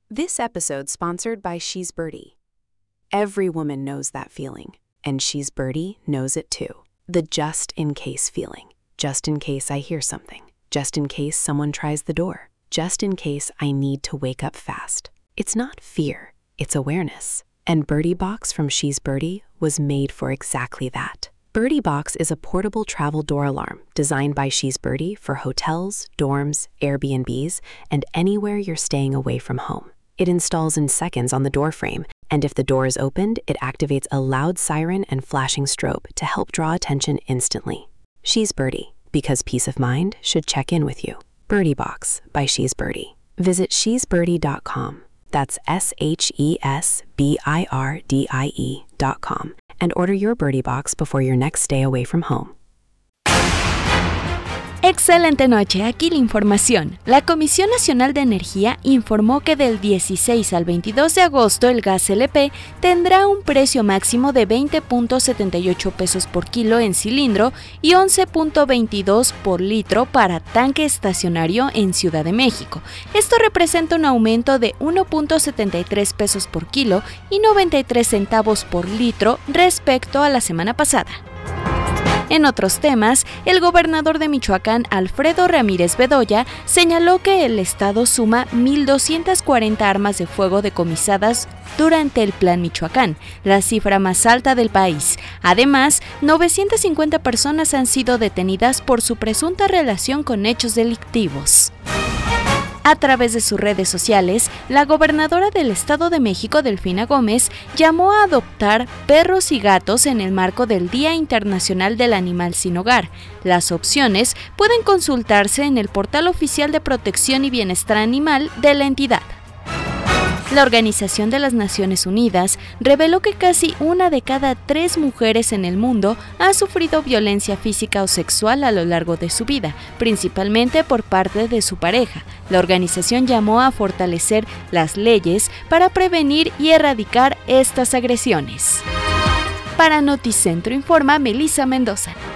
This episode sponsored by She's Birdie. Every woman knows that feeling, and She's Birdie knows it too. The just-in-case feeling. Just in case I hear something. Just in case someone tries the door. Just in case I need to wake up fast. It's not fear, it's awareness. And Birdie Box from She's Birdie was made for exactly that. Birdie Box is a portable travel door alarm designed by She's Birdie for hotels, dorms, Airbnbs, and anywhere you're staying away from home. It installs in seconds on the door frame, and if the door is opened, it activates a loud siren and flashing strobe to help draw attention instantly. She's Birdie, because peace of mind should check in with you. Birdie Box by She's Birdie. Visit shesbirdie.com. That's SHESBIRDIE.com. And order your Birdie Box before your next stay away from home. Excelente noche, aquí la información. La Comisión Nacional de Energía informó que del 16 al 22 de agosto el gas LP tendrá un precio máximo de 20.78 pesos por kilo en cilindro y 11.22 por litro para tanque estacionario en Ciudad de México. Esto representa un aumento de 1.73 pesos por kilo y 93 centavos por litro respecto a la semana pasada. En otros temas, el gobernador de Michoacán, Alfredo Ramírez Bedoya, señaló que el estado suma 1,240 armas de fuego decomisadas durante el Plan Michoacán, la cifra más alta del país. Además, 950 personas han sido detenidas por su presunta relación con hechos delictivos. A través de sus redes sociales, la gobernadora del Estado de México, Delfina Gómez, llamó a adoptar perros y gatos en el marco del Día Internacional del Animal Sin Hogar. Las opciones pueden consultarse en el portal oficial de Protección y Bienestar Animal de la entidad. La Organización de las Naciones Unidas reveló que casi 1 de cada 3 mujeres en el mundo ha sufrido violencia física o sexual a lo largo de su vida, principalmente por parte de su pareja. La organización llamó a fortalecer las leyes para prevenir y erradicar estas agresiones. Para Noticentro informa Melissa Mendoza.